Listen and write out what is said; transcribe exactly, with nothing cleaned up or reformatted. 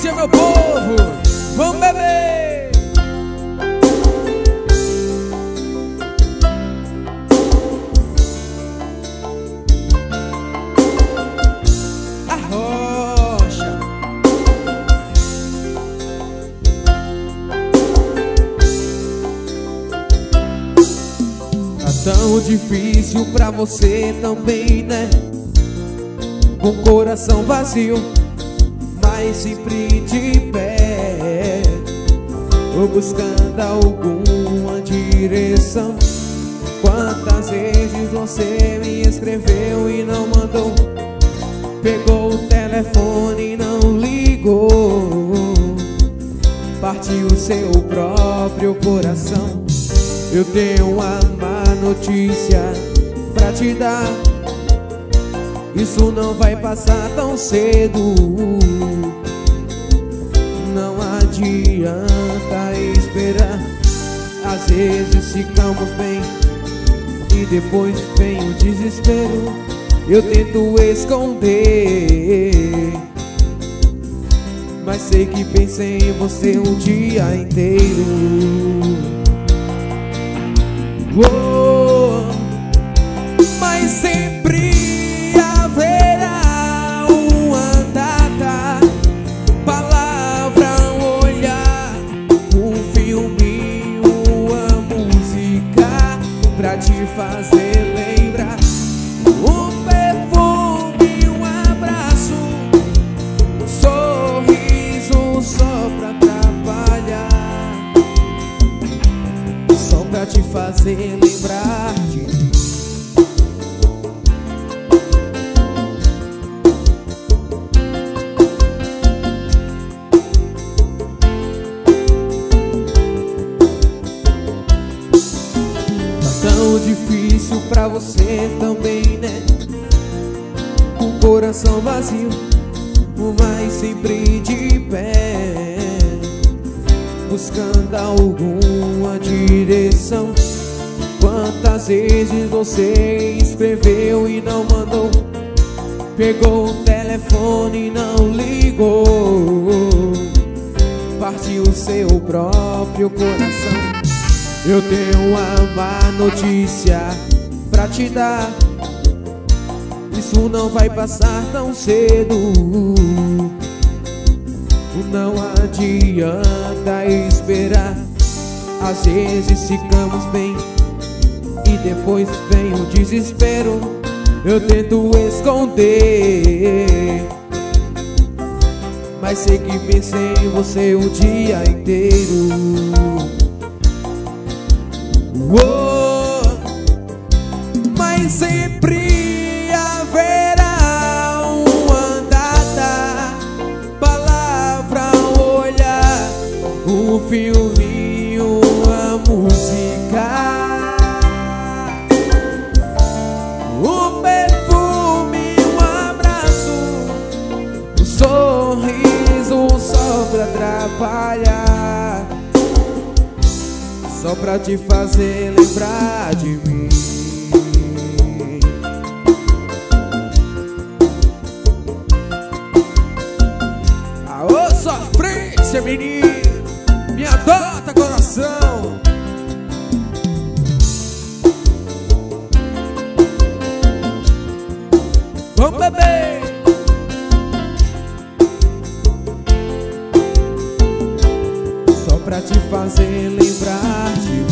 Sofrência, meu povo, vamos beber. A rocha. Tá tão difícil pra você também, né? Com coração vazio, mas sempre de pé, tô buscando alguma direção. Quantas vezes você me escreveu e não mandou, pegou o telefone e não ligou, partiu seu próprio coração. Eu tenho uma má notícia pra te dar, isso não vai passar tão cedo. Não adianta esperar. Às vezes ficamos bem e depois vem o desespero. Eu tento esconder, mas sei que pensei em você um dia inteiro. Oh, mas sempre haverá uma data, palavra, um olhar, um filme, uma música pra te fazer lembrar. Um perfume, um abraço, um sorriso só pra atrapalhar, só pra te fazer lembrar de mim. Tão difícil pra você também, né? Com coração vazio, mas sempre de pé, buscando alguma direção. Quantas vezes você escreveu e não mandou, pegou o telefone e não ligou, partiu seu próprio coração. Eu tenho uma má notícia pra te dar, isso não vai passar tão cedo. Não adianta esperar. Às vezes ficamos bem e depois vem o desespero. Eu tento esconder, mas sei que pensei em você o dia inteiro. Oh, mas sempre haverá uma data, palavra, um olhar, um filme, uma música, um perfume, um abraço, um sorriso só pra atrapalhar, só pra te fazer lembrar de mim. Aô, sofrência, menino, me adota, coração. Vamos beber. Só pra te fazer lembrar de mim.